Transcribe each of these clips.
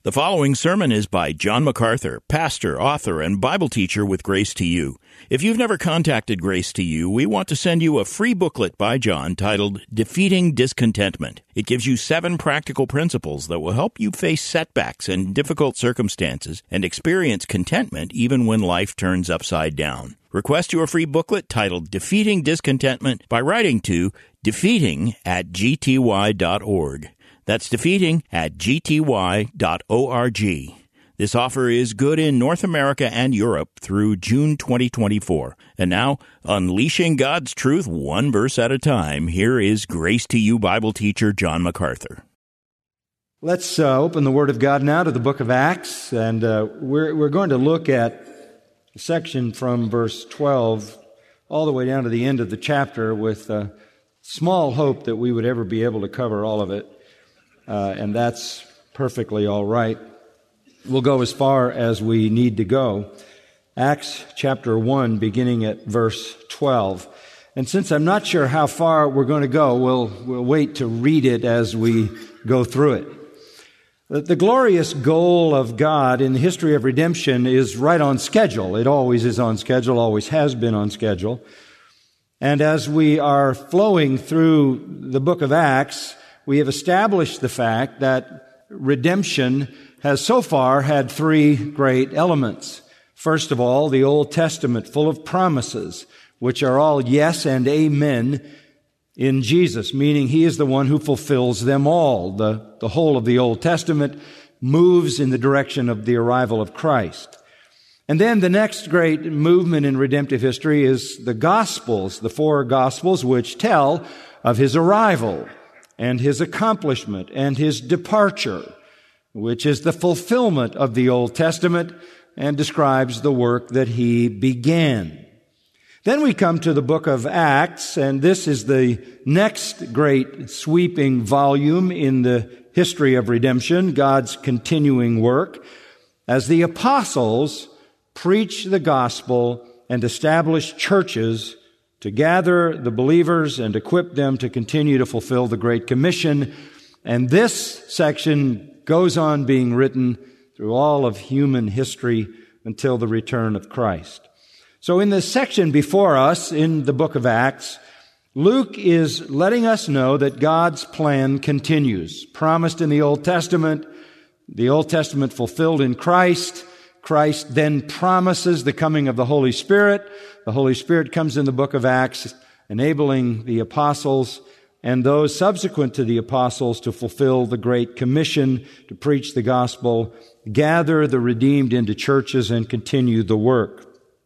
The following sermon is by John MacArthur, pastor, author, and Bible teacher with Grace to You. If you've never contacted Grace to You, we want to send you a free booklet by John titled Defeating Discontentment. It gives you 7 practical principles that will help you face setbacks and difficult circumstances and experience contentment even when life turns upside down. Request your free booklet titled Defeating Discontentment by writing to defeating@gty.org. That's defeating@gty.org. This offer is good in North America and Europe through June 2024. And now, unleashing God's truth one verse at a time, here is Grace to You Bible teacher John MacArthur. Let's open the Word of God now to the book of Acts, and we're going to look at a section from verse 12 all the way down to the end of the chapter with small hope that we would ever be able to cover all of it. And that's perfectly all right. We'll go as far as we need to go. Acts chapter 1, beginning at verse 12. And since I'm not sure how far we're going to go, we'll wait to read it as we go through it. The glorious goal of God in the history of redemption is right on schedule. It always is on schedule, always has been on schedule. And as we are flowing through the book of Acts, we have established the fact that redemption has so far had 3 great elements. First of all, the Old Testament full of promises, which are all yes and amen in Jesus, meaning He is the one who fulfills them all. The whole of the Old Testament moves in the direction of the arrival of Christ. And then the next great movement in redemptive history is the Gospels, the 4 Gospels, which tell of His arrival and His accomplishment and His departure, which is the fulfillment of the Old Testament and describes the work that He began. Then we come to the book of Acts, and this is the next great sweeping volume in the history of redemption, God's continuing work, as the apostles preach the gospel and establish churches to gather the believers and equip them to continue to fulfill the Great Commission. And this section goes on being written through all of human history until the return of Christ. So in the section before us in the book of Acts, Luke is letting us know that God's plan continues. Promised in the Old Testament fulfilled in Christ. Christ then promises the coming of the Holy Spirit. The Holy Spirit comes in the book of Acts, enabling the apostles and those subsequent to the apostles to fulfill the Great Commission, to preach the gospel, gather the redeemed into churches, and continue the work.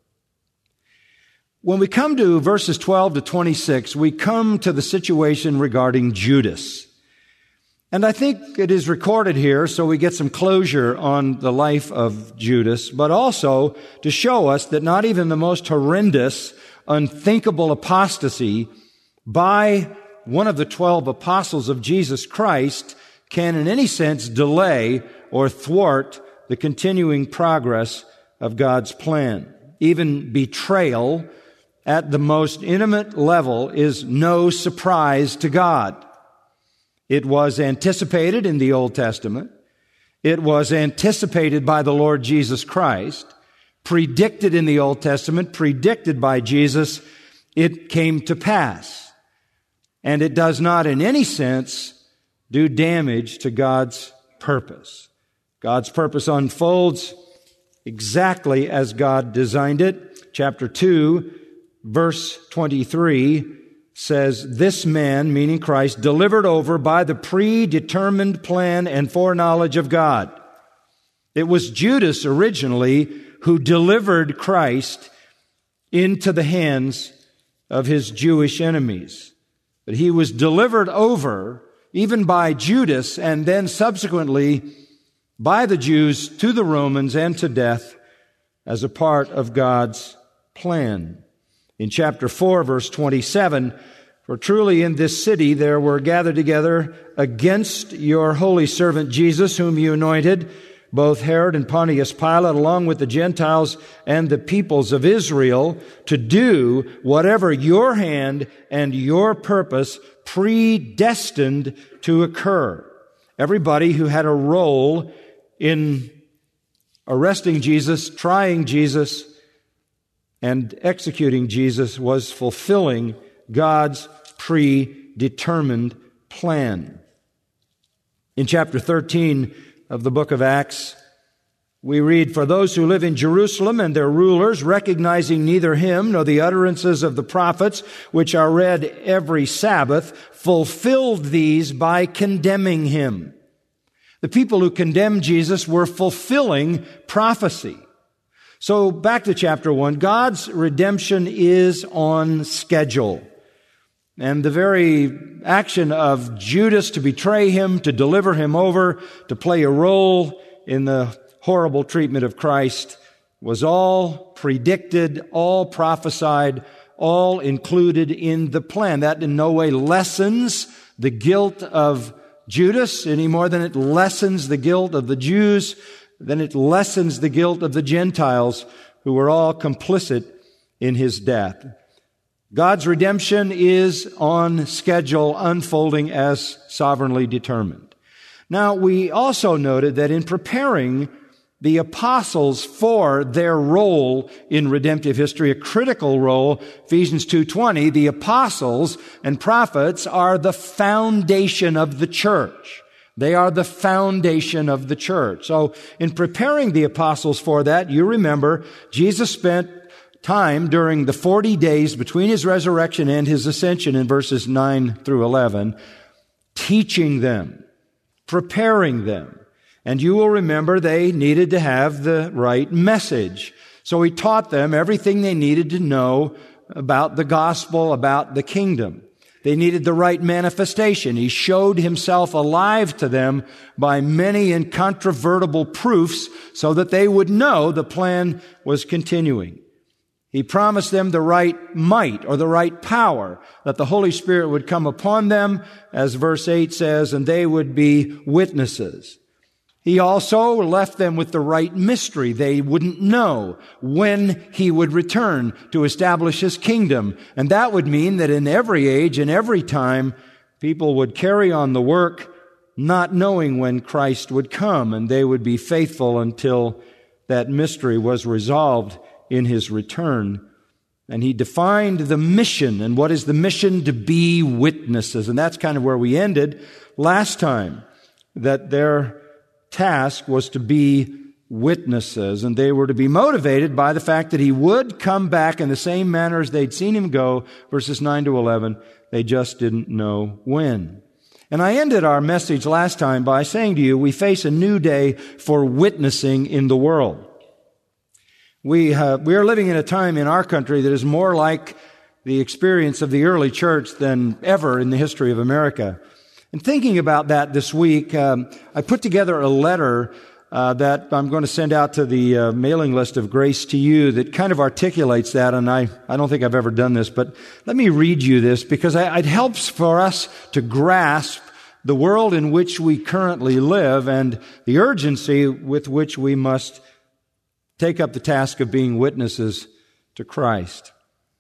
When we come to verses 12 to 26, we come to the situation regarding Judas. And I think it is recorded here so we get some closure on the life of Judas, but also to show us that not even the most horrendous, unthinkable apostasy by one of the 12 apostles of Jesus Christ can in any sense delay or thwart the continuing progress of God's plan. Even betrayal at the most intimate level is no surprise to God. It was anticipated in the Old Testament. It was anticipated by the Lord Jesus Christ, predicted in the Old Testament, predicted by Jesus. It came to pass. And it does not in any sense do damage to God's purpose. God's purpose unfolds exactly as God designed it. Chapter 2, verse 23 says, "This man," meaning Christ, "delivered over by the predetermined plan and foreknowledge of God." It was Judas originally who delivered Christ into the hands of his Jewish enemies. But he was delivered over even by Judas and then subsequently by the Jews to the Romans and to death as a part of God's plan. In chapter 4, verse 27, "For truly in this city there were gathered together against your holy servant Jesus, whom you anointed, both Herod and Pontius Pilate, along with the Gentiles and the peoples of Israel, to do whatever your hand and your purpose predestined to occur." Everybody who had a role in arresting Jesus, trying Jesus, and executing Jesus was fulfilling God's predetermined plan. In chapter 13 of the book of Acts, we read, "For those who live in Jerusalem and their rulers, recognizing neither him nor the utterances of the prophets, which are read every Sabbath, fulfilled these by condemning him." The people who condemned Jesus were fulfilling prophecy. So back to chapter 1, God's redemption is on schedule. And the very action of Judas to betray him, to deliver him over, to play a role in the horrible treatment of Christ was all predicted, all prophesied, all included in the plan. That in no way lessens the guilt of Judas any more than it lessens the guilt of the Jews, than it lessens the guilt of the Gentiles who were all complicit in his death. God's redemption is on schedule, unfolding as sovereignly determined. Now, we also noted that in preparing the apostles for their role in redemptive history, a critical role, Ephesians 2:20, the apostles and prophets are the foundation of the church. They are the foundation of the church. So in preparing the apostles for that, you remember Jesus spent time during the 40 days between his resurrection and his ascension in verses 9 through 11, teaching them, preparing them. And you will remember they needed to have the right message. So he taught them everything they needed to know about the gospel, about the kingdom. They needed the right manifestation. He showed himself alive to them by many incontrovertible proofs so that they would know the plan was continuing. He promised them the right might or the right power, that the Holy Spirit would come upon them, as verse 8 says, and they would be witnesses. He also left them with the right mystery. They wouldn't know when he would return to establish his kingdom. And that would mean that in every age and every time, people would carry on the work not knowing when Christ would come, and they would be faithful until that mystery was resolved in his return. And he defined the mission. And what is the mission? To be witnesses. And that's kind of where we ended last time, that their task was to be witnesses, and they were to be motivated by the fact that he would come back in the same manner as they'd seen him go, verses 9 to 11. They just didn't know when. And I ended our message last time by saying to you, we face a new day for witnessing in the world. We are living in a time in our country that is more like the experience of the early church than ever in the history of America. And thinking about that this week, I put together a letter that I'm going to send out to the mailing list of Grace to You that kind of articulates that, and I don't think I've ever done this, but let me read you this because it helps for us to grasp the world in which we currently live and the urgency with which we must take up the task of being witnesses to Christ.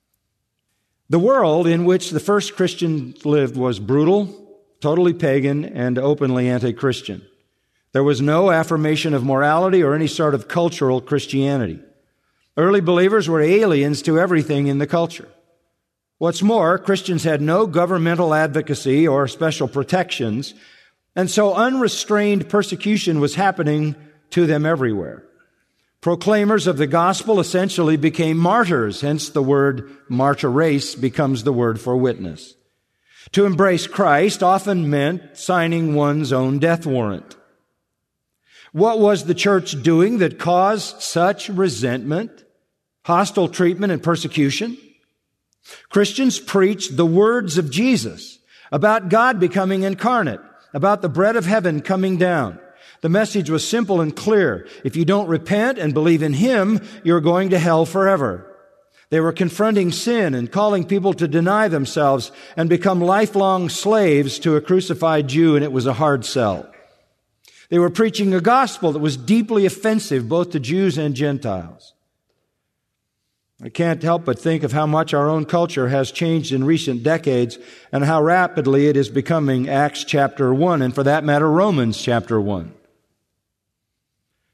The world in which the first Christians lived was brutal, totally pagan, and openly anti-Christian. There was no affirmation of morality or any sort of cultural Christianity. Early believers were aliens to everything in the culture. What's more, Christians had no governmental advocacy or special protections, and so unrestrained persecution was happening to them everywhere. Proclaimers of the gospel essentially became martyrs, hence the word martyres becomes the word for witness. To embrace Christ often meant signing one's own death warrant. What was the church doing that caused such resentment, hostile treatment, and persecution? Christians preached the words of Jesus about God becoming incarnate, about the bread of heaven coming down. The message was simple and clear. If you don't repent and believe in Him, you're going to hell forever. They were confronting sin and calling people to deny themselves and become lifelong slaves to a crucified Jew, and it was a hard sell. They were preaching a gospel that was deeply offensive both to Jews and Gentiles. I can't help but think of how much our own culture has changed in recent decades and how rapidly it is becoming Acts chapter 1, and for that matter, Romans chapter 1.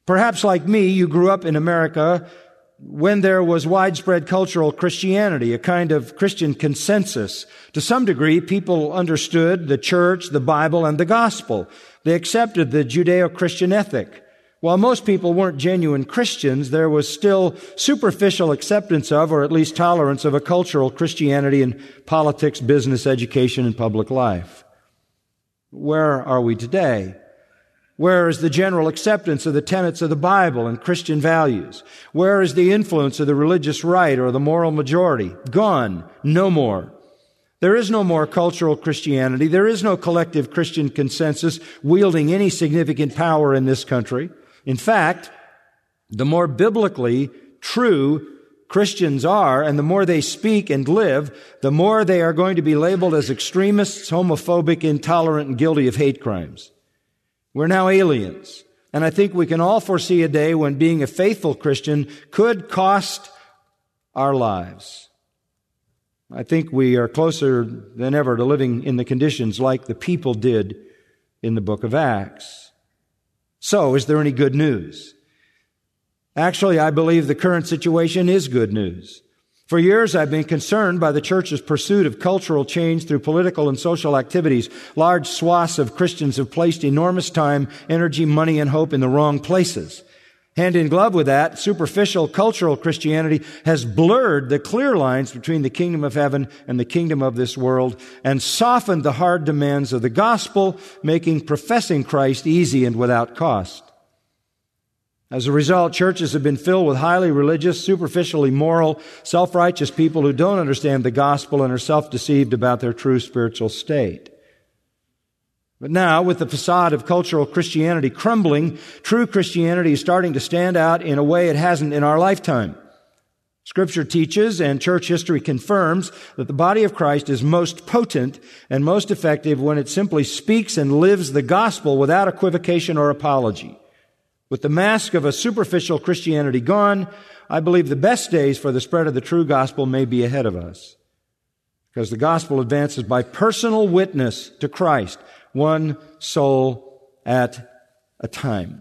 Perhaps like me, you grew up in America when there was widespread cultural Christianity, a kind of Christian consensus. To some degree, people understood the church, the Bible, and the gospel. They accepted the Judeo-Christian ethic. While most people weren't genuine Christians, there was still superficial acceptance of, or at least tolerance of, a cultural Christianity in politics, business, education, and public life. Where are we today? Where is the general acceptance of the tenets of the Bible and Christian values? Where is the influence of the religious right or the moral majority? Gone. No more. There is no more cultural Christianity. There is no collective Christian consensus wielding any significant power in this country. In fact, the more biblically true Christians are, and the more they speak and live, the more they are going to be labeled as extremists, homophobic, intolerant, and guilty of hate crimes. We're now aliens, and I think we can all foresee a day when being a faithful Christian could cost our lives. I think we are closer than ever to living in the conditions like the people did in the book of Acts. So, is there any good news? Actually, I believe the current situation is good news. For years, I've been concerned by the church's pursuit of cultural change through political and social activities. Large swaths of Christians have placed enormous time, energy, money, and hope in the wrong places. Hand in glove with that, superficial cultural Christianity has blurred the clear lines between the kingdom of heaven and the kingdom of this world and softened the hard demands of the gospel, making professing Christ easy and without cost. As a result, churches have been filled with highly religious, superficially moral, self-righteous people who don't understand the gospel and are self-deceived about their true spiritual state. But now, with the facade of cultural Christianity crumbling, true Christianity is starting to stand out in a way it hasn't in our lifetime. Scripture teaches, and church history confirms, that the body of Christ is most potent and most effective when it simply speaks and lives the gospel without equivocation or apology. With the mask of a superficial Christianity gone, I believe the best days for the spread of the true gospel may be ahead of us. Because the gospel advances by personal witness to Christ, one soul at a time.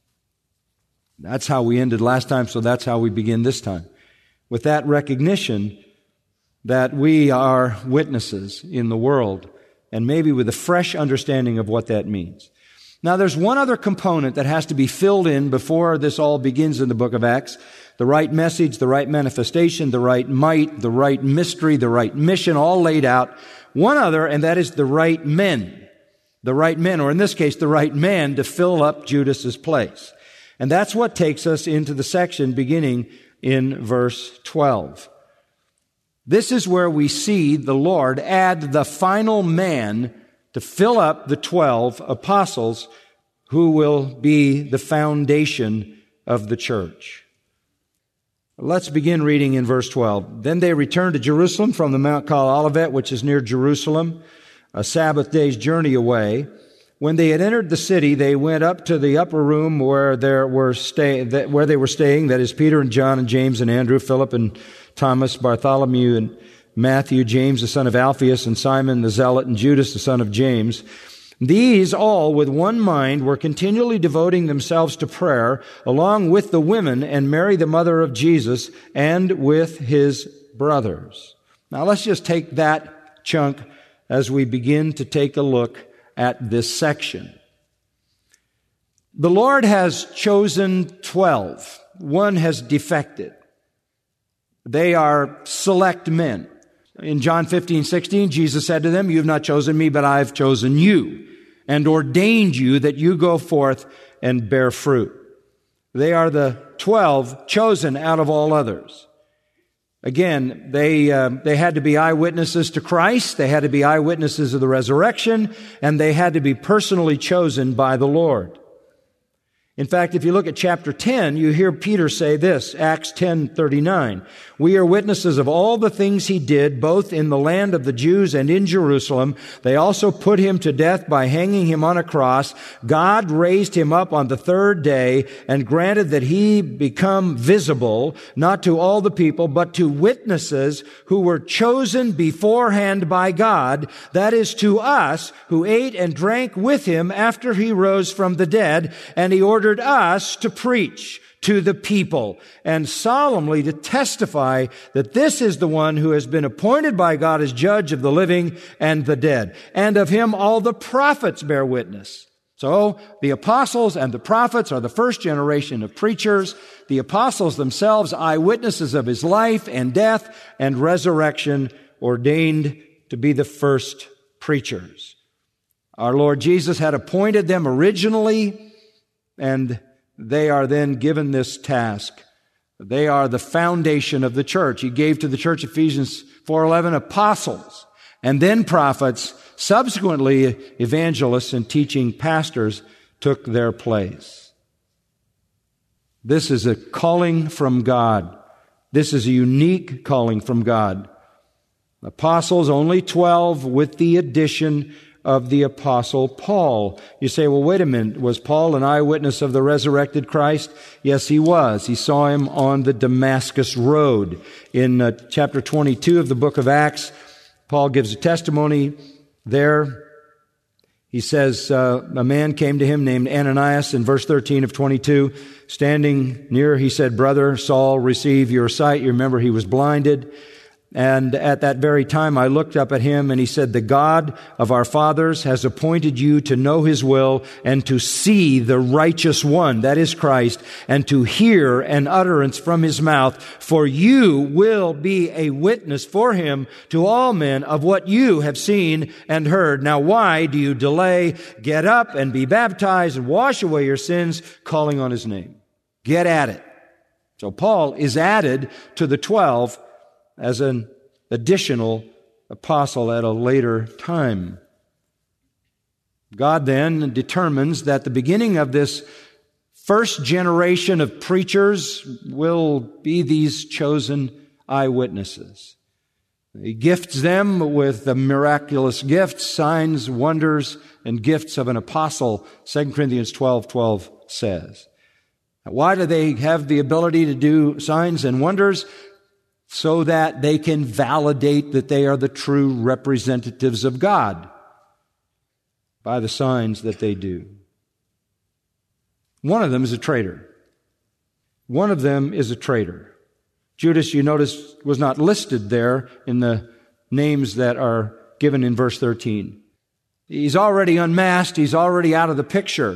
That's how we ended last time, so that's how we begin this time. With that recognition that we are witnesses in the world, and maybe with a fresh understanding of what that means. Now, there's one other component that has to be filled in before this all begins in the book of Acts. The right message, the right manifestation, the right might, the right mystery, the right mission, all laid out. One other, and that is the right men. The right men, or in this case, the right man to fill up Judas's place. And that's what takes us into the section beginning in verse 12. This is where we see the Lord add the final man to fill up the 12 apostles who will be the foundation of the church. Let's begin reading in verse 12. Then they returned to Jerusalem from the mount called Olivet, which is near Jerusalem, a Sabbath day's journey away. When they had entered the city, they went up to the upper room where they were staying, that is Peter and John and James and Andrew, Philip and Thomas, Bartholomew and Matthew, James the son of Alphaeus, and Simon the Zealot, and Judas the son of James. These all, with one mind, were continually devoting themselves to prayer, along with the women and Mary the mother of Jesus, and with his brothers. Now let's just take that chunk as we begin to take a look at this section. The Lord has chosen 12. One has defected. They are select men. In John 15:16, Jesus said to them, "You have not chosen me, but I have chosen you, and ordained you that you go forth and bear fruit." They are the 12 chosen out of all others. Again, they had to be eyewitnesses to Christ, they had to be eyewitnesses of the resurrection, and they had to be personally chosen by the Lord. In fact, if you look at chapter 10, you hear Peter say this, Acts 10:39. "We are witnesses of all the things he did, both in the land of the Jews and in Jerusalem. They also put him to death by hanging him on a cross. God raised him up on the third day and granted that he become visible, not to all the people, but to witnesses who were chosen beforehand by God, that is, to us who ate and drank with him after he rose from the dead, and he ordered ordered us to preach to the people and solemnly to testify that this is the one who has been appointed by God as judge of the living and the dead. And of him all the prophets bear witness. So the apostles and the prophets are the first generation of preachers. The apostles themselves, eyewitnesses of his life and death and resurrection, ordained to be the first preachers. Our Lord Jesus had appointed them originally, and they are then given this task. They are the foundation of the church. He gave to the church, Ephesians 4:11, apostles, and then prophets. Subsequently, evangelists and teaching pastors took their place. This is a calling from God. This is a unique calling from God. Apostles, only 12, with the addition of the Apostle Paul. You say, well, wait a minute. Was Paul an eyewitness of the resurrected Christ? Yes, he was. He saw him on the Damascus Road. In chapter 22 of the book of Acts, Paul gives a testimony there. He says, a man came to him named Ananias in verse 13 of 22. Standing near, he said, "Brother Saul, receive your sight." You remember he was blinded. And at that very time, I looked up at him, and he said, "The God of our fathers has appointed you to know his will and to see the righteous one," that is Christ, "and to hear an utterance from his mouth. For you will be a witness for him to all men of what you have seen and heard. Now why do you delay? Get up and be baptized and wash away your sins, calling on his name." Get at it. So Paul is added to the 12 as an additional apostle at a later time. God then determines that the beginning of this first generation of preachers will be these chosen eyewitnesses. He gifts them with the miraculous gifts, signs, wonders, and gifts of an apostle, 2 Corinthians 12:12 says. Why do they have the ability to do signs and wonders? So that they can validate that they are the true representatives of God by the signs that they do. One of them is a traitor. One of them is a traitor. Judas, you notice, was not listed there in the names that are given in verse 13. He's already unmasked. He's already out of the picture.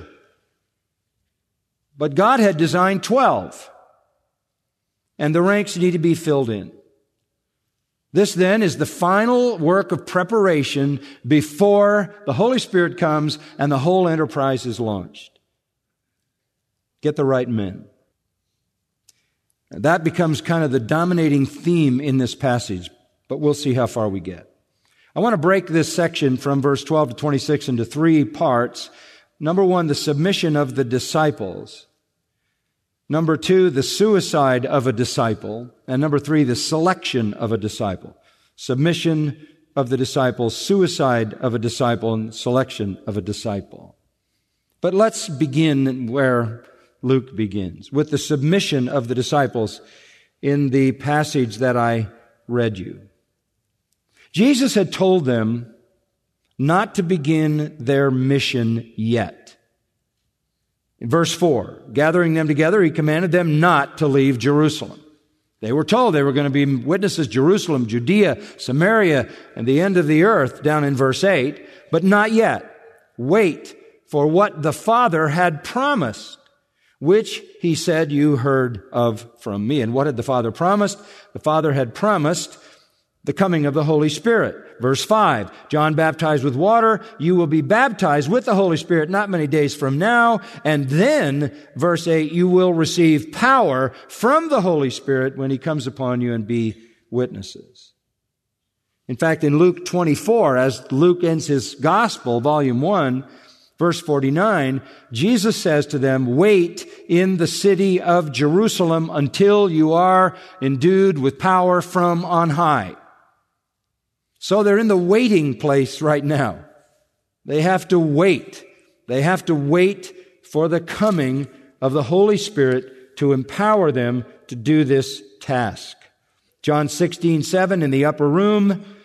But God had designed 12. And the ranks need to be filled in. This then is the final work of preparation before the Holy Spirit comes and the whole enterprise is launched. Get the right men. That becomes kind of the dominating theme in this passage, but we'll see how far we get. I want to break this section from verse 12 to 26 into 3 parts. Number 1, the submission of the disciples. Number 2, the suicide of a disciple. And number 3, the selection of a disciple. Submission of the disciples, suicide of a disciple, and selection of a disciple. But let's begin where Luke begins, with the submission of the disciples in the passage that I read you. Jesus had told them not to begin their mission yet. In verse 4, gathering them together, he commanded them not to leave Jerusalem. They were told they were going to be witnesses, Jerusalem, Judea, Samaria, and the end of the earth, down in verse 8, but not yet. Wait for what the Father had promised, which he said you heard of from me. And what had the Father promised? The Father had promised the coming of the Holy Spirit. Verse 5, John baptized with water. You will be baptized with the Holy Spirit not many days from now. And then, verse 8, you will receive power from the Holy Spirit when he comes upon you, and be witnesses. In fact, in Luke 24, as Luke ends his Gospel, volume 1, verse 49, Jesus says to them, wait in the city of Jerusalem until you are endued with power from on high. So they're in the waiting place right now. They have to wait. They have to wait for the coming of the Holy Spirit to empower them to do this task. John 16:7, in the upper room,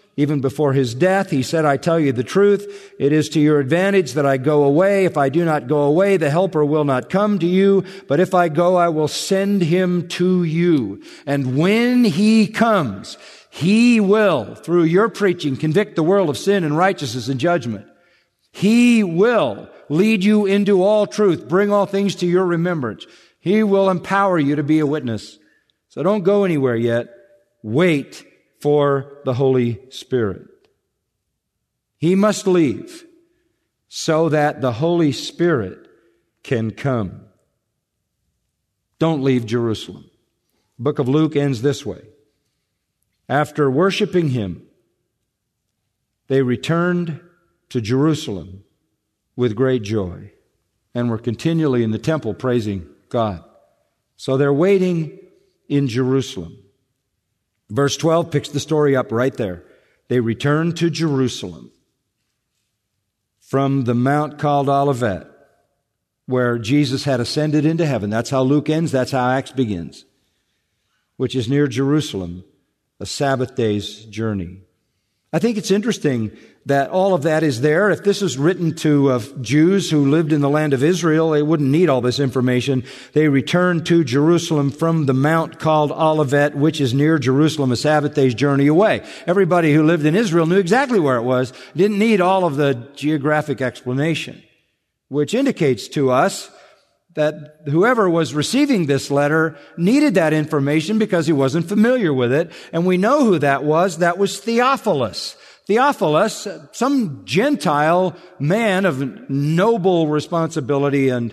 even before his death, he said, I tell you the truth, it is to your advantage that I go away. If I do not go away, the Helper will not come to you. But if I go, I will send him to you. And when he comes, he will, through your preaching, convict the world of sin and righteousness and judgment. He will lead you into all truth, bring all things to your remembrance. He will empower you to be a witness. So don't go anywhere yet. Wait for the Holy Spirit. He must leave so that the Holy Spirit can come. Don't leave Jerusalem. The book of Luke ends this way. After worshiping him, they returned to Jerusalem with great joy and were continually in the temple praising God. So they're waiting in Jerusalem. Verse 12 picks the story up right there. They returned to Jerusalem from the mount called Olivet, where Jesus had ascended into heaven. That's how Luke ends. That's how Acts begins, which is near Jerusalem, a Sabbath day's journey. I think it's interesting that all of that is there. If this is written to Jews who lived in the land of Israel, they wouldn't need all this information. They returned to Jerusalem from the mount called Olivet, which is near Jerusalem, a Sabbath day's journey away. Everybody who lived in Israel knew exactly where it was, didn't need all of the geographic explanation, which indicates to us that whoever was receiving this letter needed that information because he wasn't familiar with it. And we know who that was. That was Theophilus. Theophilus, some Gentile man of noble responsibility and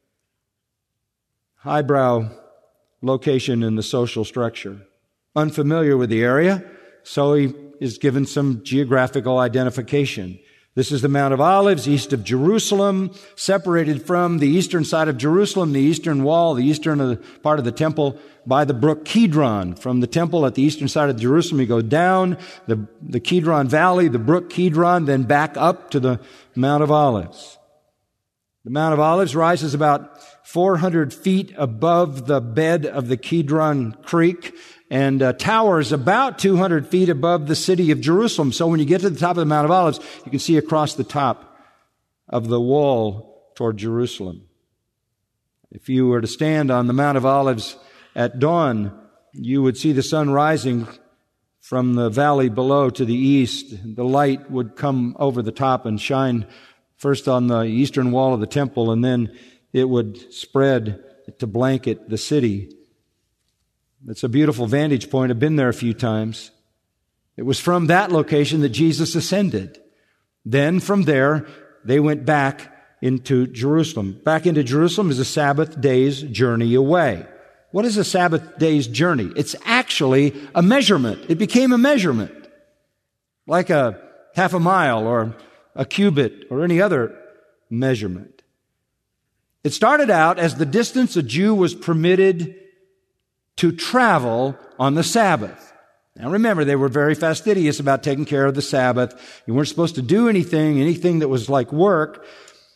highbrow location in the social structure. Unfamiliar with the area, so he is given some geographical identification. This is the Mount of Olives, east of Jerusalem, separated from the eastern side of Jerusalem, the eastern wall, the eastern part of the temple, by the brook Kidron. From the temple at the eastern side of Jerusalem, you go down the Kidron Valley, the brook Kidron, then back up to the Mount of Olives. The Mount of Olives rises about 400 feet above the bed of the Kidron Creek, and towers about 200 feet above the city of Jerusalem. So when you get to the top of the Mount of Olives, you can see across the top of the wall toward Jerusalem. If you were to stand on the Mount of Olives at dawn, you would see the sun rising from the valley below to the east. The light would come over the top and shine first on the eastern wall of the temple, and then it would spread to blanket the city. It's a beautiful vantage point. I've been there a few times. It was from that location that Jesus ascended. Then from there, they went back into Jerusalem. Back into Jerusalem is a Sabbath day's journey away. What is a Sabbath day's journey? It's actually a measurement. It became a measurement, like a half a mile or a cubit or any other measurement. It started out as the distance a Jew was permitted to travel on the Sabbath. Now remember, they were very fastidious about taking care of the Sabbath. You weren't supposed to do anything that was like work.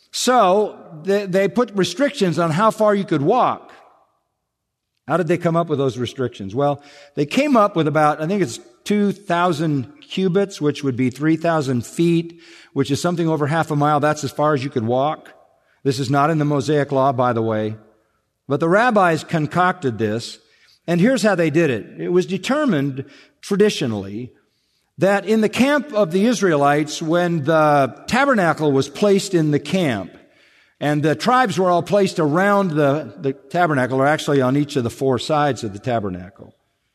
So they put restrictions on how far you could walk. How did they come up with those restrictions? Well, they came up with about, I think it's 2,000 cubits, which would be 3,000 feet, which is something over half a mile. That's as far as you could walk. This is not in the Mosaic Law, by the way. But the rabbis concocted this. And here's how they did it. It was determined traditionally that in the camp of the Israelites, when the tabernacle was placed in the camp, and the tribes were all placed around the tabernacle, or actually on each of the four sides of the tabernacle,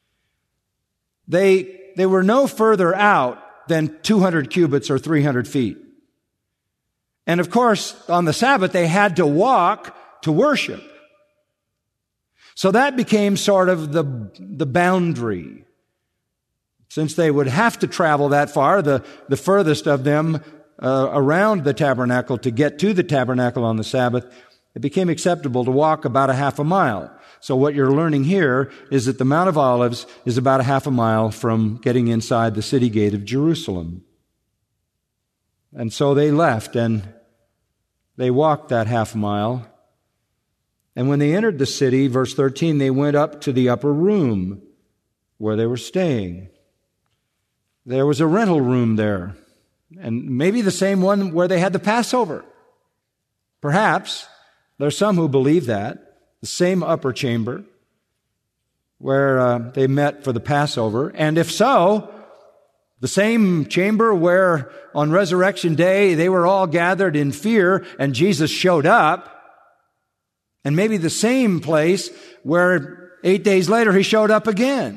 they were no further out than 200 cubits or 300 feet. And of course, on the Sabbath, they had to walk to worship. So that became sort of the boundary. Since they would have to travel that far, the furthest of them around the tabernacle to get to the tabernacle on the Sabbath, it became acceptable to walk about a half a mile. So what you're learning here is that the Mount of Olives is about a half a mile from getting inside the city gate of Jerusalem. And so they left and they walked that half mile. And when they entered the city, verse 13, they went up to the upper room where they were staying. There was a rental room there, and maybe the same one where they had the Passover. Perhaps there's some who believe that, the same upper chamber where they met for the Passover. And if so, the same chamber where on Resurrection Day they were all gathered in fear and Jesus showed up, and maybe the same place where 8 days later he showed up again.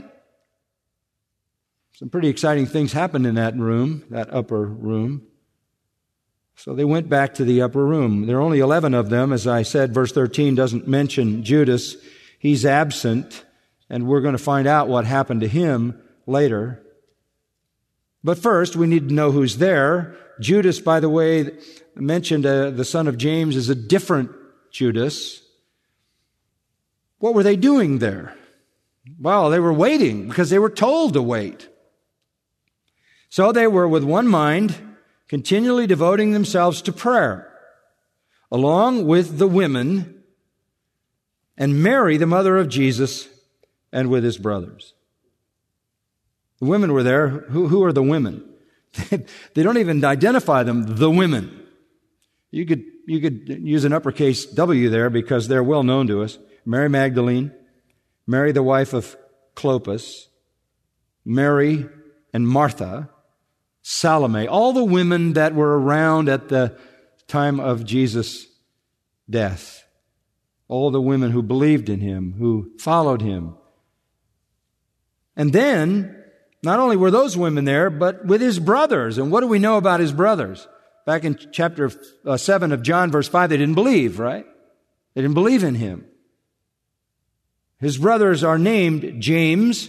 Some pretty exciting things happened in that room, that upper room. So they went back to the upper room. There are only 11 of them. As I said, verse 13 doesn't mention Judas. He's absent, and we're going to find out what happened to him later. But first, we need to know who's there. Judas, by the way, mentioned the son of James, is a different Judas. What were they doing there? Well, they were waiting because they were told to wait. So they were with one mind, continually devoting themselves to prayer, along with the women, and Mary, the mother of Jesus, and with his brothers. The women were there. Who are the women? They don't even identify them, the women. You could use an uppercase W there because they're well known to us. Mary Magdalene, Mary the wife of Clopas, Mary and Martha, Salome, all the women that were around at the time of Jesus' death. All the women who believed in him, who followed him. And then, not only were those women there, but with his brothers. And what do we know about his brothers? Back in chapter 7 of John, verse 5, they didn't believe, right? They didn't believe in him. His brothers are named James,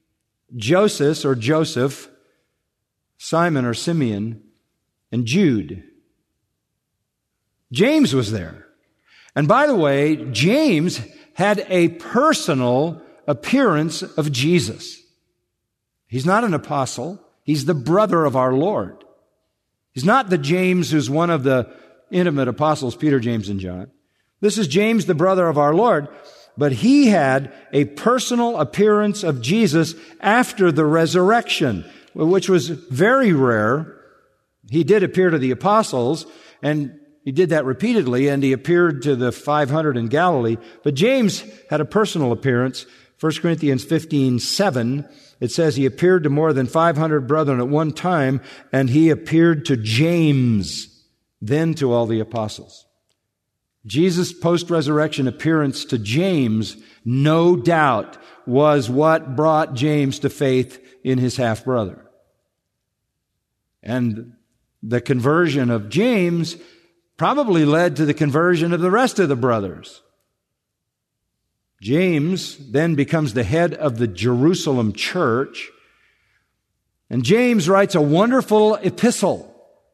Joseph, Simon or Simeon, and Jude. James was there. And by the way, James had a personal appearance of Jesus. He's not an apostle. He's the brother of our Lord. He's not the James who's one of the intimate apostles, Peter, James, and John. This is James, the brother of our Lord. But he had a personal appearance of Jesus after the resurrection, which was very rare. He did appear to the apostles, and he did that repeatedly, and he appeared to the 500 in Galilee. But James had a personal appearance. 1 Corinthians 15:7, it says he appeared to more than 500 brethren at one time, and he appeared to James, then to all the apostles. Jesus' post-resurrection appearance to James, no doubt, was what brought James to faith in his half-brother. And the conversion of James probably led to the conversion of the rest of the brothers. James then becomes the head of the Jerusalem church, and James writes a wonderful epistle.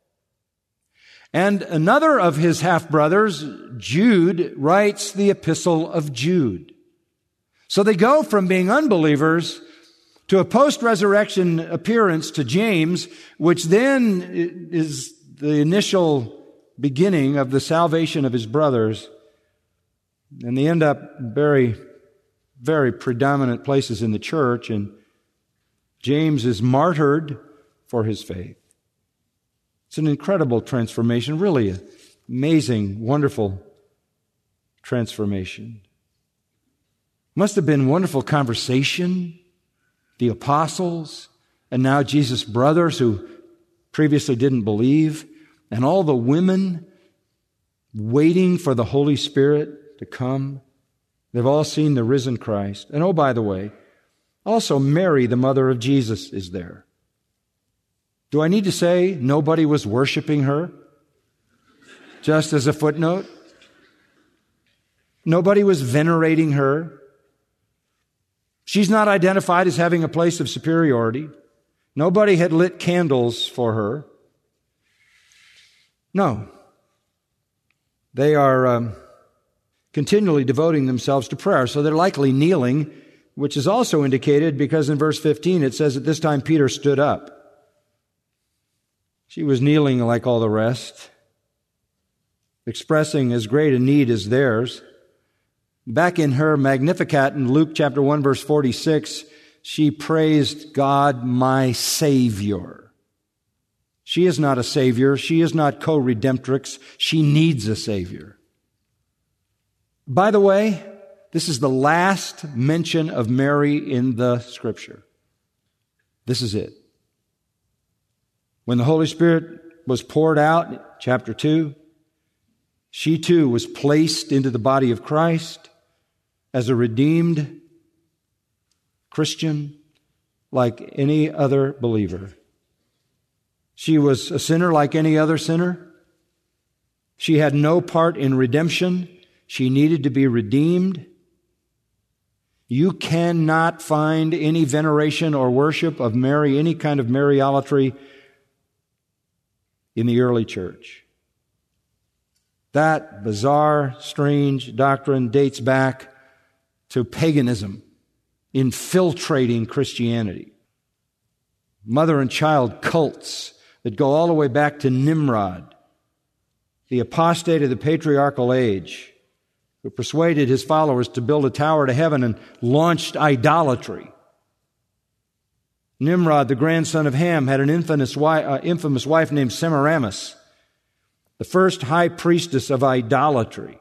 And another of his half-brothers, Jude, writes the epistle of Jude. So they go from being unbelievers to a post-resurrection appearance to James, which then is the initial beginning of the salvation of his brothers. And they end up very, very predominant places in the church, and James is martyred for his faith. It's an incredible transformation, really an amazing, wonderful transformation. Must have been wonderful conversation. The apostles, and now Jesus' brothers who previously didn't believe, and all the women waiting for the Holy Spirit to come. They've all seen the risen Christ. And oh, by the way, also Mary, the mother of Jesus, is there. Do I need to say nobody was worshiping her? Just as a footnote? Nobody was venerating her. She's not identified as having a place of superiority. Nobody had lit candles for her. No. They are continually devoting themselves to prayer, so they're likely kneeling, which is also indicated because in verse 15 it says at this time Peter stood up. She was kneeling like all the rest, expressing as great a need as theirs. Back in her Magnificat in Luke chapter 1 verse 46, she praised God, my Savior. She is not a Savior. She is not co-redemptrix. She needs a Savior. By the way, this is the last mention of Mary in the Scripture. This is it. When the Holy Spirit was poured out, chapter 2, she too was placed into the body of Christ as a redeemed Christian like any other believer. She was a sinner like any other sinner. She had no part in redemption. She needed to be redeemed. You cannot find any veneration or worship of Mary, any kind of Mariolatry in the early church. That bizarre, strange doctrine dates back to paganism infiltrating Christianity. Mother and child cults that go all the way back to Nimrod, the apostate of the patriarchal age, who persuaded his followers to build a tower to heaven and launched idolatry. Nimrod, the grandson of Ham, had an infamous wife named Semiramis, the first high priestess of idolatry.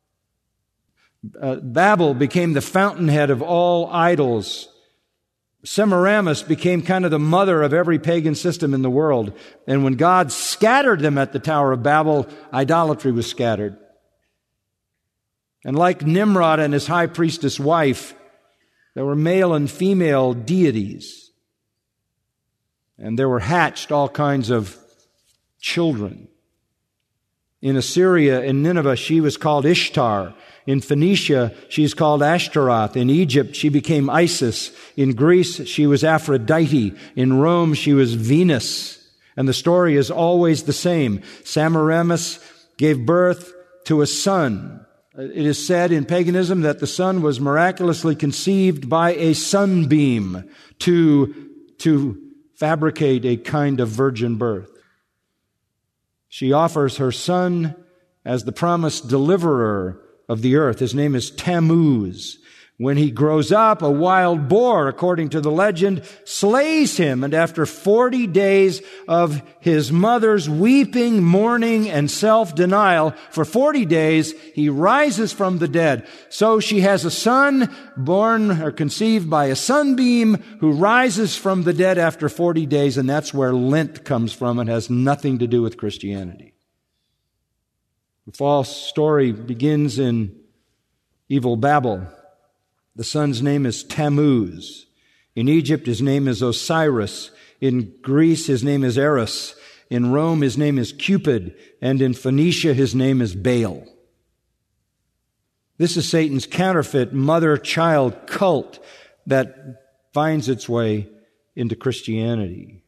Babel became the fountainhead of all idols. Semiramis became kind of the mother of every pagan system in the world. And when God scattered them at the Tower of Babel, idolatry was scattered. And like Nimrod and his high priestess wife, there were male and female deities. And there were hatched all kinds of children. In Assyria and Nineveh, she was called Ishtar. In Phoenicia, she's called Ashtaroth. In Egypt, she became Isis. In Greece, she was Aphrodite. In Rome, she was Venus. And the story is always the same. Semiramis gave birth to a son. It is said in paganism that the son was miraculously conceived by a sunbeam to fabricate a kind of virgin birth. She offers her son as the promised deliverer of the earth. His name is Tammuz. When he grows up, a wild boar, according to the legend, slays him. And after 40 days of his mother's weeping, mourning, and self-denial, for 40 days, he rises from the dead. So she has a son born or conceived by a sunbeam who rises from the dead after 40 days. And that's where Lent comes from. It has nothing to do with Christianity. The false story begins in evil Babel. The son's name is Tammuz. In Egypt, his name is Osiris. In Greece, his name is Eris. In Rome, his name is Cupid. And in Phoenicia, his name is Baal. This is Satan's counterfeit mother-child cult that finds its way into Christianity.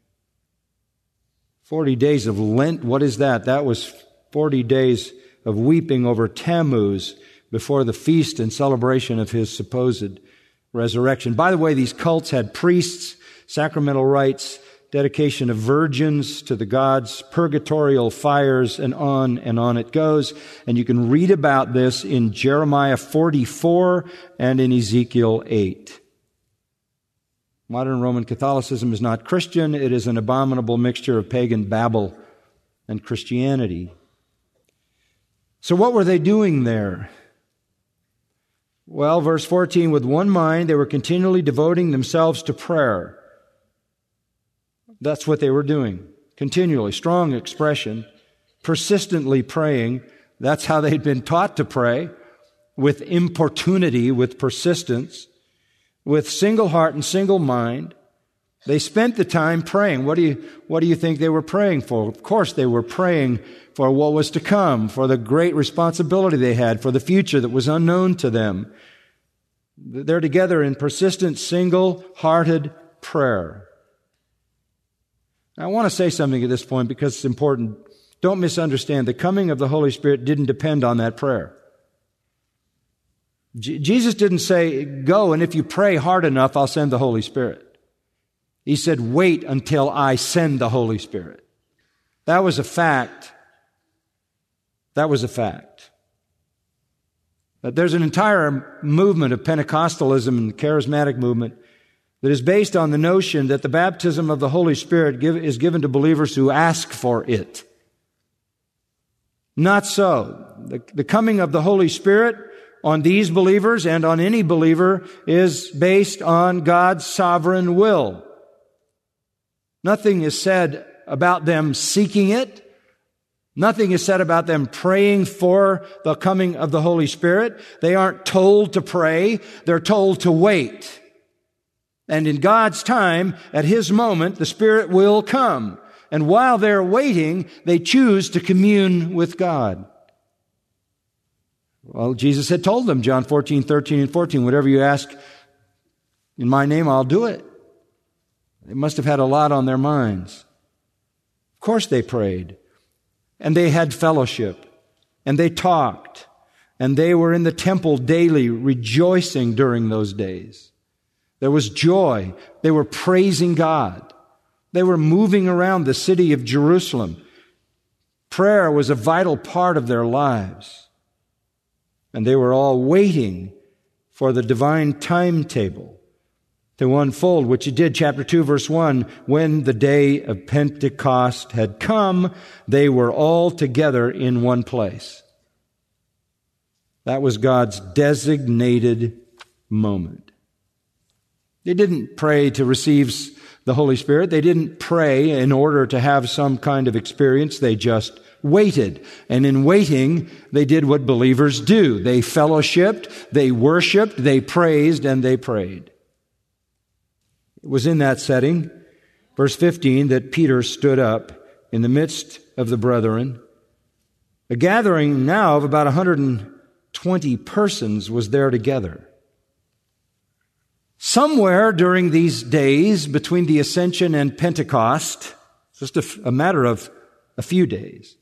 40 days of Lent, what is that? That was 40 days of weeping over Tammuz before the feast and celebration of his supposed resurrection. By the way, these cults had priests, sacramental rites, dedication of virgins to the gods, purgatorial fires, and on it goes. And you can read about this in Jeremiah 44 and in Ezekiel 8. Modern Roman Catholicism is not Christian. It is an abominable mixture of pagan Babel and Christianity. So what were they doing there? Well, verse 14, with one mind, they were continually devoting themselves to prayer. That's what they were doing. Continually. Strong expression. Persistently praying. That's how they'd been taught to pray. With importunity, with persistence. With single heart and single mind. They spent the time praying. What do you think they were praying for? Of course, they were praying for what was to come, for the great responsibility they had, for the future that was unknown to them. They're together in persistent, single-hearted prayer. Now, I want to say something at this point because it's important. Don't misunderstand. The coming of the Holy Spirit didn't depend on that prayer. Jesus didn't say, go, and if you pray hard enough, I'll send the Holy Spirit. He said, wait until I send the Holy Spirit. That was a fact. That was a fact. But there's an entire movement of Pentecostalism and charismatic movement that is based on the notion that the baptism of the Holy Spirit is given to believers who ask for it. Not so. The coming of the Holy Spirit on these believers and on any believer is based on God's sovereign will. Nothing is said about them seeking it. Nothing is said about them praying for the coming of the Holy Spirit. They aren't told to pray. They're told to wait. And in God's time, at His moment, the Spirit will come. And while they're waiting, they choose to commune with God. Well, Jesus had told them, John 14:13 and 14, whatever you ask in my name, I'll do it. They must have had a lot on their minds. Of course they prayed. And they had fellowship. And they talked. And they were in the temple daily, rejoicing during those days. There was joy. They were praising God. They were moving around the city of Jerusalem. Prayer was a vital part of their lives. And they were all waiting for the divine timetable to unfold, which it did. Chapter 2, verse 1, when the day of Pentecost had come, they were all together in one place. That was God's designated moment. They didn't pray to receive the Holy Spirit. They didn't pray in order to have some kind of experience. They just waited. And in waiting, they did what believers do. They fellowshiped, they worshiped, they praised, and they prayed. It was in that setting, verse 15, that Peter stood up in the midst of the brethren. A gathering now of about 120 persons was there together. Somewhere during these days between the Ascension and Pentecost, just a matter of a few days,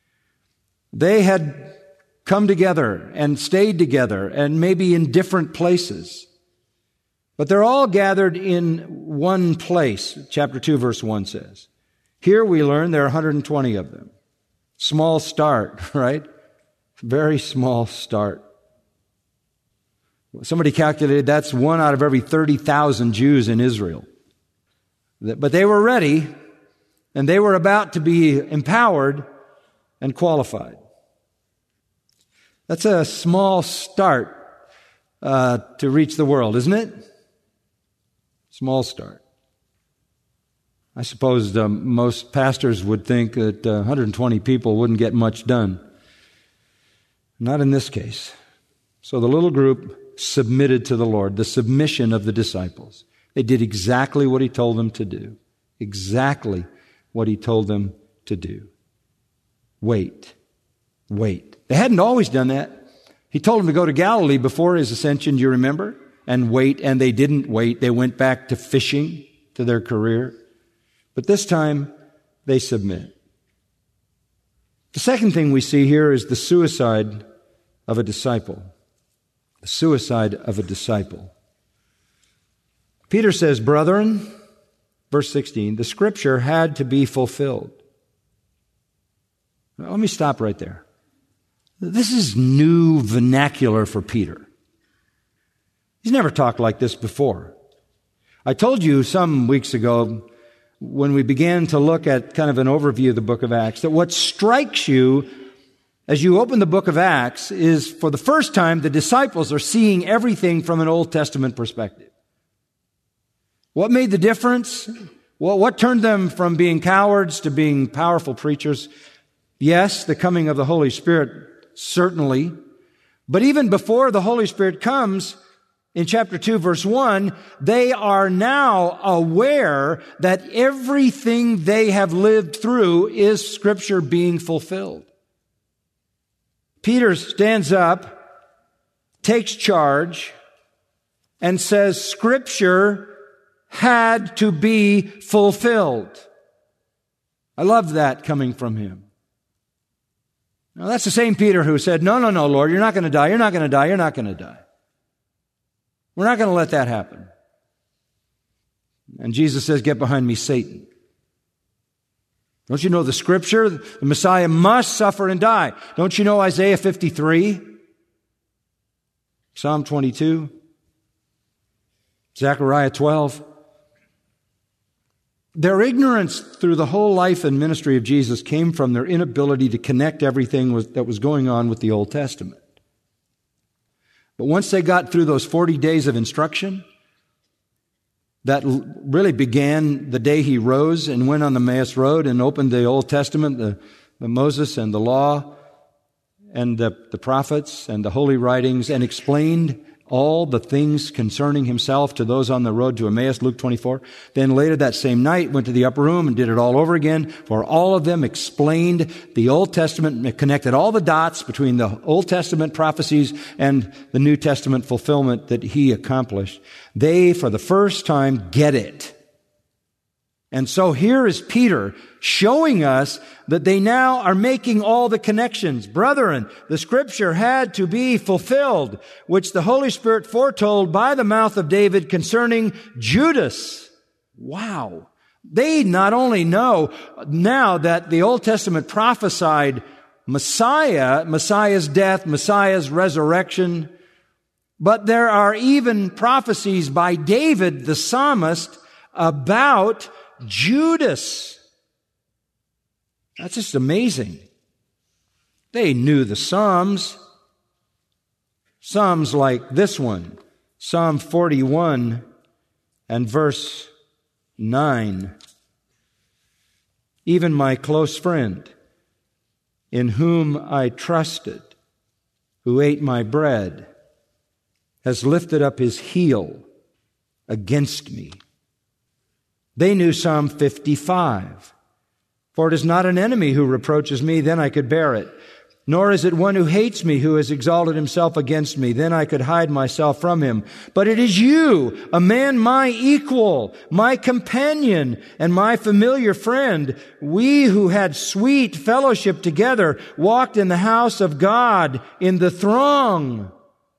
they had come together and stayed together and maybe in different places. But they're all gathered in one place, chapter 2, verse 1 says. Here we learn there are 120 of them. Small start, right? Very small start. Somebody calculated that's 1 out of every 30,000 Jews in Israel. But they were ready, and they were about to be empowered and qualified. That's a small start to reach the world, isn't it? Small start. I suppose most pastors would think that 120 people wouldn't get much done. Not in this case. So the little group submitted to the Lord, the submission of the disciples. They did exactly what He told them to do. Exactly what He told them to do. Wait. Wait. They hadn't always done that. He told them to go to Galilee before His ascension, do you remember? And wait, and they didn't wait. They went back to fishing, to their career. But this time, they submit. The second thing we see here is the suicide of a disciple. The suicide of a disciple. Peter says, brethren, verse 16, the Scripture had to be fulfilled. Now, let me stop right there. This is new vernacular for Peter. He's never talked like this before. I told you some weeks ago when we began to look at kind of an overview of the book of Acts that what strikes you as you open the book of Acts is for the first time the disciples are seeing everything from an Old Testament perspective. What made the difference? Well, what turned them from being cowards to being powerful preachers? Yes, the coming of the Holy Spirit, certainly. But even before the Holy Spirit comes, in chapter 2, verse 1, they are now aware that everything they have lived through is Scripture being fulfilled. Peter stands up, takes charge, and says Scripture had to be fulfilled. I love that coming from him. Now, that's the same Peter who said, no, Lord, you're not going to die, you're not going to die, you're not going to die. We're not going to let that happen. And Jesus says, get behind me, Satan. Don't you know the Scripture? The Messiah must suffer and die. Don't you know Isaiah 53? Psalm 22? Zechariah 12? Their ignorance through the whole life and ministry of Jesus came from their inability to connect everything that was going on with the Old Testament. But once they got through those 40 days of instruction, that really began the day he rose and went on the Emmaus Road and opened the Old Testament, the Moses and the law and the prophets and the holy writings, and explained all the things concerning himself to those on the road to Emmaus, Luke 24. Then later that same night went to the upper room and did it all over again, for all of them explained the Old Testament and connected all the dots between the Old Testament prophecies and the New Testament fulfillment that he accomplished. They, for the first time, get it. And so here is Peter showing us that they now are making all the connections. Brethren, the Scripture had to be fulfilled, which the Holy Spirit foretold by the mouth of David concerning Judas. Wow. They not only know now that the Old Testament prophesied Messiah, Messiah's death, Messiah's resurrection, but there are even prophecies by David, the psalmist, about Judas. That's just amazing. They knew the Psalms. Psalms like this one, Psalm 41 and verse 9. Even my close friend, in whom I trusted, who ate my bread, has lifted up his heel against me. They knew Psalm 55. For it is not an enemy who reproaches me, then I could bear it. Nor is it one who hates me who has exalted himself against me, then I could hide myself from him. But it is you, a man my equal, my companion, and my familiar friend. We who had sweet fellowship together walked in the house of God in the throng.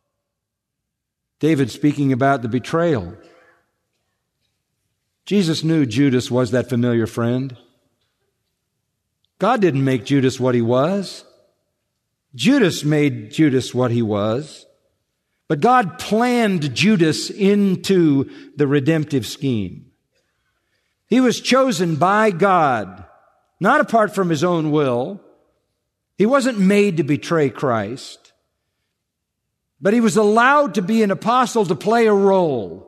David speaking about the betrayal. Jesus knew Judas was that familiar friend. God didn't make Judas what he was. Judas made Judas what he was. But God planned Judas into the redemptive scheme. He was chosen by God, not apart from his own will. He wasn't made to betray Christ. But he was allowed to be an apostle to play a role.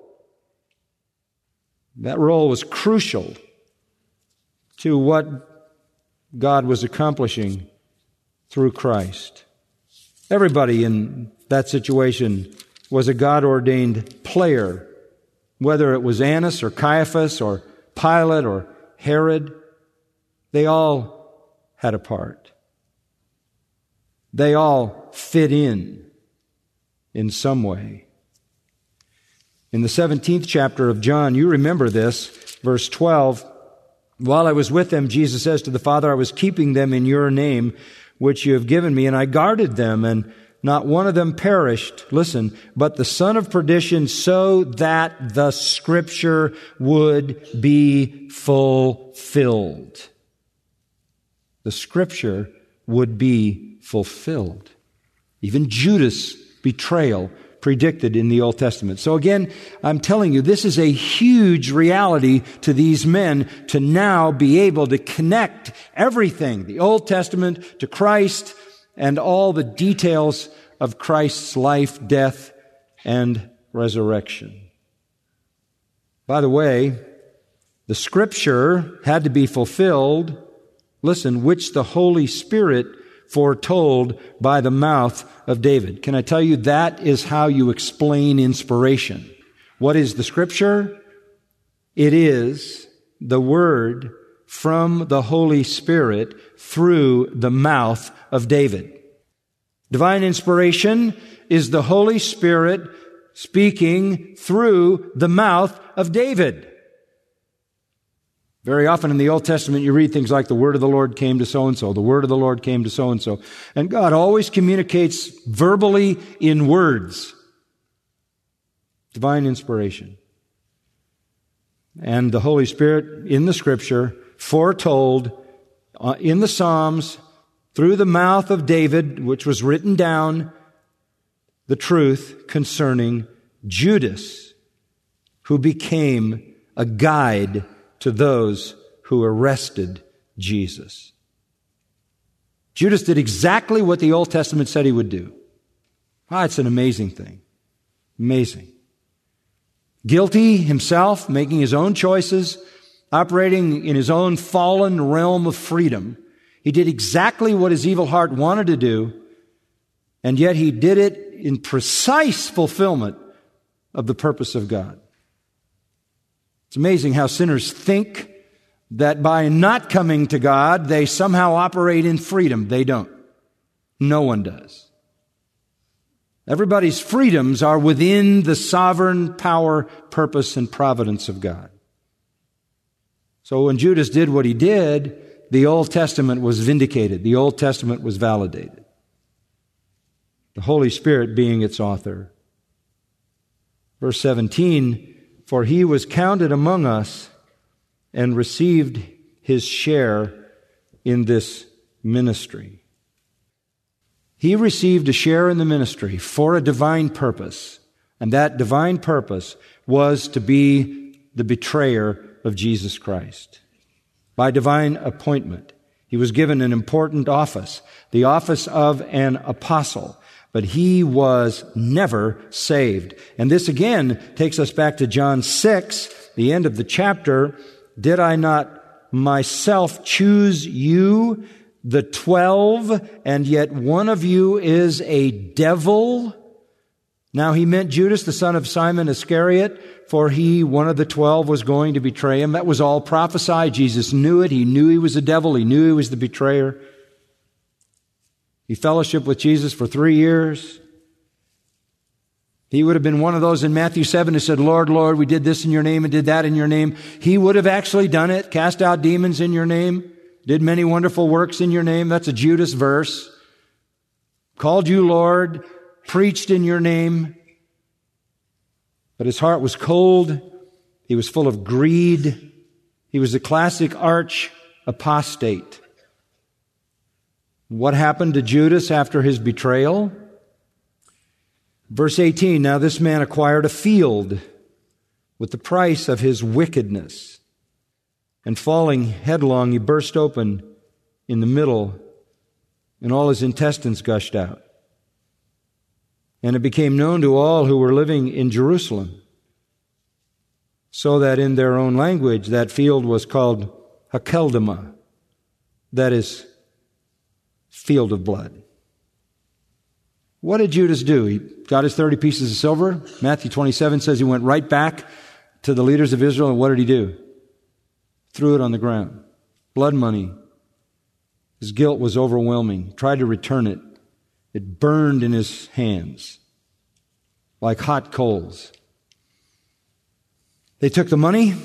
That role was crucial to what God was accomplishing through Christ. Everybody in that situation was a God-ordained player, whether it was Annas or Caiaphas or Pilate or Herod. They all had a part. They all fit in some way. In the 17th chapter of John, you remember this, verse 12, while I was with them, Jesus says to the Father, I was keeping them in your name, which you have given me, and I guarded them, and not one of them perished. Listen, but the son of perdition, so that the Scripture would be fulfilled. The Scripture would be fulfilled. Even Judas' betrayal predicted in the Old Testament. So again, I'm telling you, this is a huge reality to these men to now be able to connect everything, the Old Testament to Christ and all the details of Christ's life, death, and resurrection. By the way, the Scripture had to be fulfilled, listen, which the Holy Spirit foretold by the mouth of David. Can I tell you, that is how you explain inspiration. What is the Scripture? It is the Word from the Holy Spirit through the mouth of David. Divine inspiration is the Holy Spirit speaking through the mouth of David. Very often in the Old Testament, you read things like the word of the Lord came to so-and-so, the word of the Lord came to so-and-so. And God always communicates verbally in words. Divine inspiration. And the Holy Spirit in the Scripture foretold in the Psalms through the mouth of David, which was written down, the truth concerning Judas, who became a guide to those who arrested Jesus. Judas did exactly what the Old Testament said he would do. It's an amazing thing. Amazing. Guilty himself, making his own choices, operating in his own fallen realm of freedom. He did exactly what his evil heart wanted to do, and yet he did it in precise fulfillment of the purpose of God. It's amazing how sinners think that by not coming to God, they somehow operate in freedom. They don't. No one does. Everybody's freedoms are within the sovereign power, purpose, and providence of God. So when Judas did what he did, the Old Testament was vindicated. The Old Testament was validated. The Holy Spirit being its author. Verse 17, for he was counted among us and received his share in this ministry. He received a share in the ministry for a divine purpose, and that divine purpose was to be the betrayer of Jesus Christ. By divine appointment, he was given an important office, the office of an apostle, but he was never saved. And this again takes us back to John 6, the end of the chapter. Did I not myself choose you, the 12, and yet one of you is a devil? Now he meant Judas, the son of Simon Iscariot, for he, one of the 12, was going to betray him. That was all prophesied. Jesus knew it. He knew he was a devil. He knew he was the betrayer. He fellowshiped with Jesus for 3 years. He would have been one of those in Matthew 7 who said, Lord, Lord, we did this in your name and did that in your name. He would have actually done it, cast out demons in your name, did many wonderful works in your name. That's a Judas verse. Called you Lord, preached in your name. But his heart was cold. He was full of greed. He was a classic arch apostate. What happened to Judas after his betrayal? Verse 18, now this man acquired a field with the price of his wickedness. And falling headlong, he burst open in the middle, and all his intestines gushed out. And it became known to all who were living in Jerusalem, so that in their own language that field was called Hakeldama, that is, field of blood. What did Judas do? He got his 30 pieces of silver. Matthew 27 says he went right back to the leaders of Israel, and what did he do? Threw it on the ground. Blood money. His guilt was overwhelming. Tried to return it. It burned in his hands like hot coals. They took the money.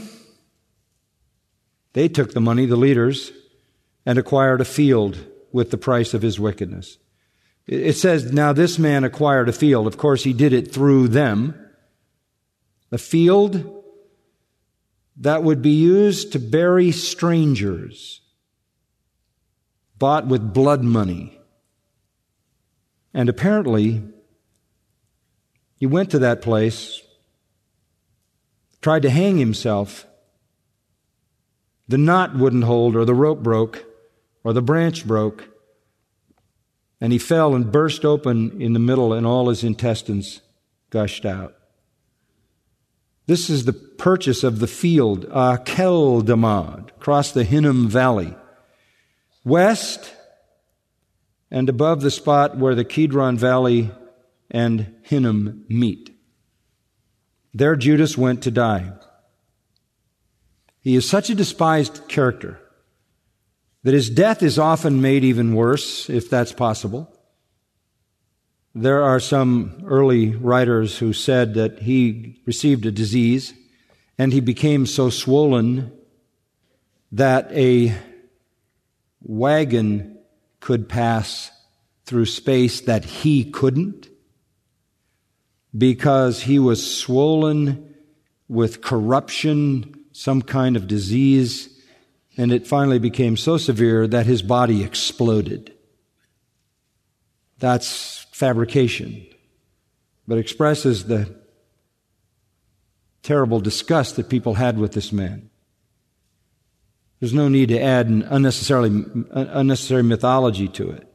The leaders, and acquired a field with the price of his wickedness. It says, now this man acquired a field. Of course, he did it through them. A field that would be used to bury strangers, bought with blood money. And apparently, he went to that place, tried to hang himself. The knot wouldn't hold, or the rope broke, or the branch broke, and he fell and burst open in the middle, and all his intestines gushed out. This is the purchase of the field, Akeldama, across the Hinnom Valley, west and above the spot where the Kidron Valley and Hinnom meet. There Judas went to die. He is such a despised character that his death is often made even worse, if that's possible. There are some early writers who said that he received a disease and he became so swollen that a wagon could pass through space that he couldn't, because he was swollen with corruption, some kind of disease, and it finally became so severe that his body exploded. That's fabrication, but expresses the terrible disgust that people had with this man. There's no need to add an unnecessary mythology to it.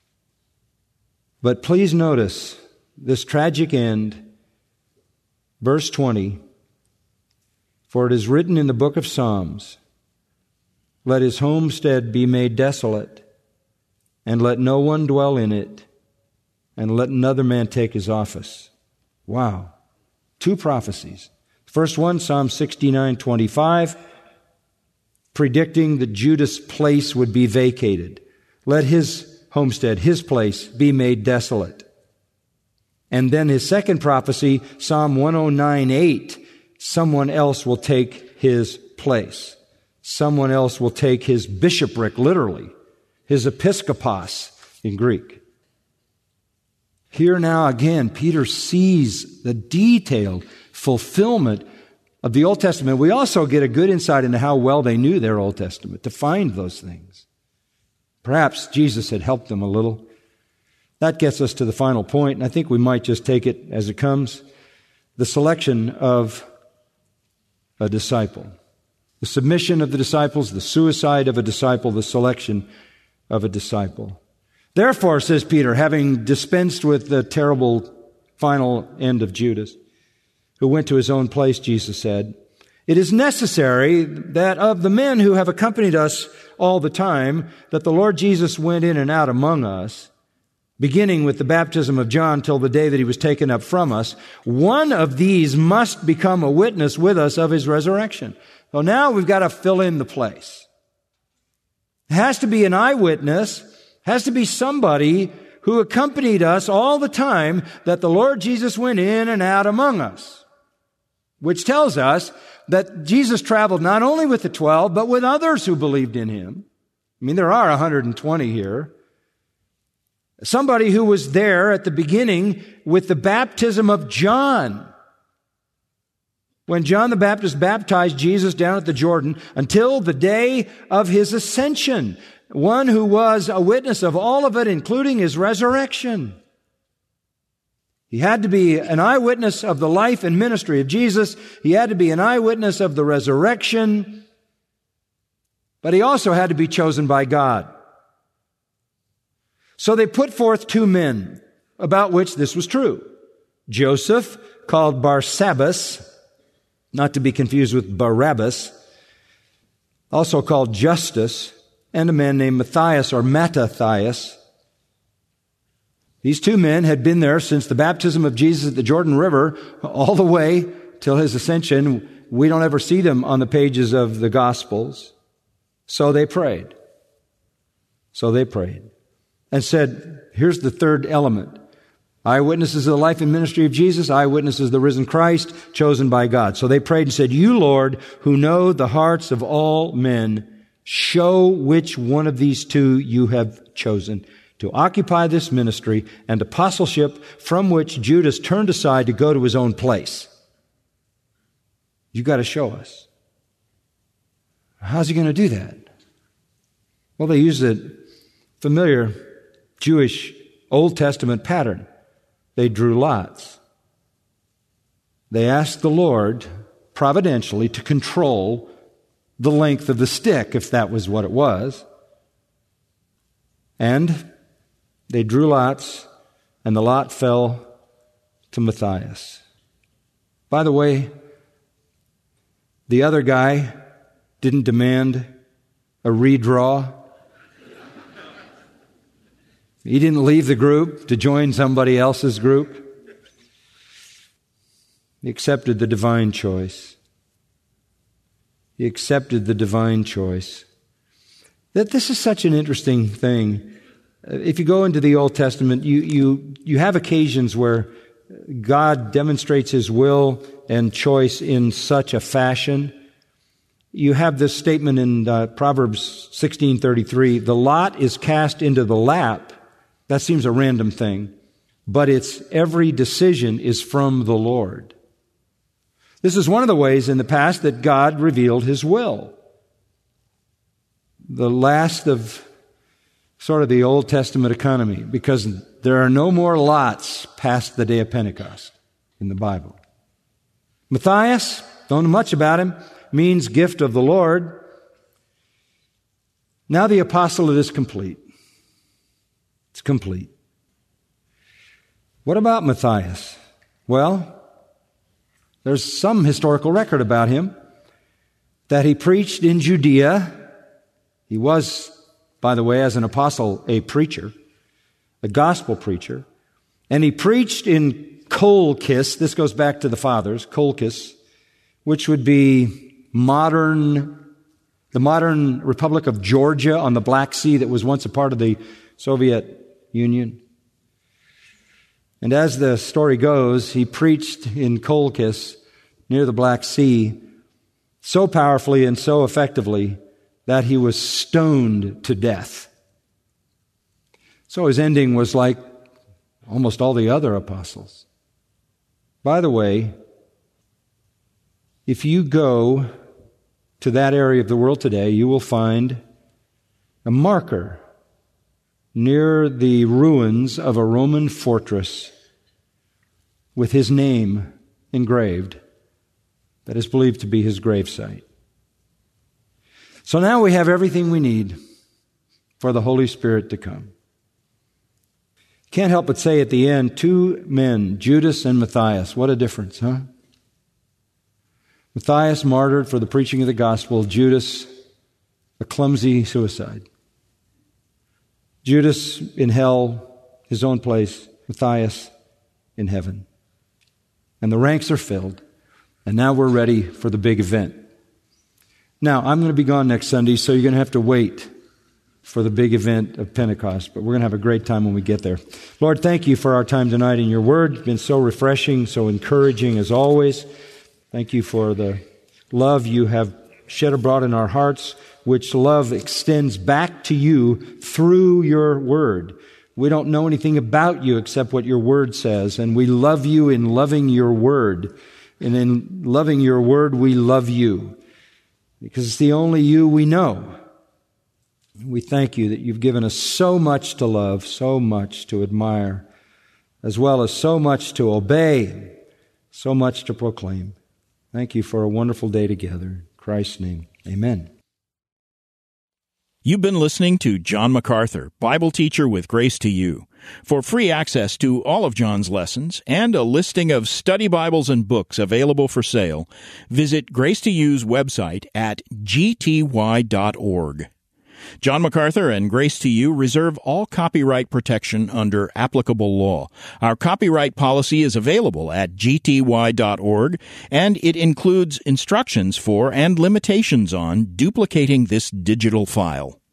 But please notice this tragic end, verse 20, for it is written in the book of Psalms, let his homestead be made desolate, and let no one dwell in it, and let another man take his office. Wow. 2 prophecies. First one, Psalm 69:25, predicting that Judah's place would be vacated. Let his homestead, his place, be made desolate. And then his second prophecy, Psalm 109:8, someone else will take his place. Someone else will take his bishopric, literally, his episkopos in Greek. Here now again, Peter sees the detailed fulfillment of the Old Testament. We also get a good insight into how well they knew their Old Testament to find those things. Perhaps Jesus had helped them a little. That gets us to the final point, and I think we might just take it as it comes. The selection of a disciple. The submission of the disciples, the suicide of a disciple, the selection of a disciple. Therefore, says Peter, having dispensed with the terrible final end of Judas, who went to his own place, Jesus said, it is necessary that of the men who have accompanied us all the time, that the Lord Jesus went in and out among us, beginning with the baptism of John till the day that he was taken up from us, one of these must become a witness with us of his resurrection. So now we've got to fill in the place. It has to be an eyewitness, has to be somebody who accompanied us all the time that the Lord Jesus went in and out among us, which tells us that Jesus traveled not only with the 12, but with others who believed in him. I mean, there are 120 here. Somebody who was there at the beginning with the baptism of John. When John the Baptist baptized Jesus down at the Jordan until the day of his ascension. One who was a witness of all of it, including his resurrection. He had to be an eyewitness of the life and ministry of Jesus. He had to be an eyewitness of the resurrection. But he also had to be chosen by God. So they put forth 2 men about which this was true. Joseph, called Barsabbas, not to be confused with Barabbas, also called Justus, and a man named Matthias or Mattathias. These 2 men had been there since the baptism of Jesus at the Jordan River all the way till his ascension. We don't ever see them on the pages of the Gospels. So they prayed. And said, here's the third element. Eyewitnesses of the life and ministry of Jesus, eyewitnesses of the risen Christ, chosen by God. So they prayed and said, you, Lord, who know the hearts of all men, show which one of these 2 you have chosen to occupy this ministry and apostleship from which Judas turned aside to go to his own place. You've got to show us. How's he going to do that? Well, they use a familiar Jewish Old Testament pattern. They drew lots. They asked the Lord providentially to control the length of the stick, if that was what it was. And they drew lots, and the lot fell to Matthias. By the way, the other guy didn't demand a redraw. He didn't leave the group to join somebody else's group. He accepted the divine choice. That this is such an interesting thing. If you go into the Old Testament, you have occasions where God demonstrates his will and choice in such a fashion. You have this statement in Proverbs 16:33, the lot is cast into the lap. That seems a random thing, but its every decision is from the Lord. This is one of the ways in the past that God revealed his will. The last of sort of the Old Testament economy, because there are no more lots past the day of Pentecost in the Bible. Matthias, don't know much about him, means gift of the Lord. Now the apostolate is complete. It's complete. What about Matthias? Well, there's some historical record about him that he preached in Judea. He was, by the way, as an apostle, a preacher, a gospel preacher. And he preached in Colchis. This goes back to the fathers, Colchis, which would be the modern Republic of Georgia on the Black Sea that was once a part of the Soviet Union. And as the story goes, he preached in Colchis near the Black Sea so powerfully and so effectively that he was stoned to death. So his ending was like almost all the other apostles. By the way, if you go to that area of the world today, you will find a marker near the ruins of a Roman fortress with his name engraved that is believed to be his gravesite. So now we have everything we need for the Holy Spirit to come. Can't help but say at the end, two men, Judas and Matthias. What a difference, huh? Matthias martyred for the preaching of the gospel. Judas, a clumsy suicide. Judas in hell, his own place. Matthias in heaven. And the ranks are filled. And now we're ready for the big event. Now, I'm going to be gone next Sunday, so you're going to have to wait for the big event of Pentecost. But we're going to have a great time when we get there. Lord, thank you for our time tonight in your word. It's been so refreshing, so encouraging as always. Thank you for the love you have shed abroad in our hearts, which love extends back to you through your word. We don't know anything about you except what your word says, and we love you in loving your word. And in loving your word, we love you, because it's the only you we know. We thank you that you've given us so much to love, so much to admire, as well as so much to obey, so much to proclaim. Thank you for a wonderful day together. In Christ's name, amen. You've been listening to John MacArthur, Bible teacher with Grace to You. For free access to all of John's lessons and a listing of study Bibles and books available for sale, visit Grace to You's website at gty.org. John MacArthur and Grace to You reserve all copyright protection under applicable law. Our copyright policy is available at gty.org, and it includes instructions for and limitations on duplicating this digital file.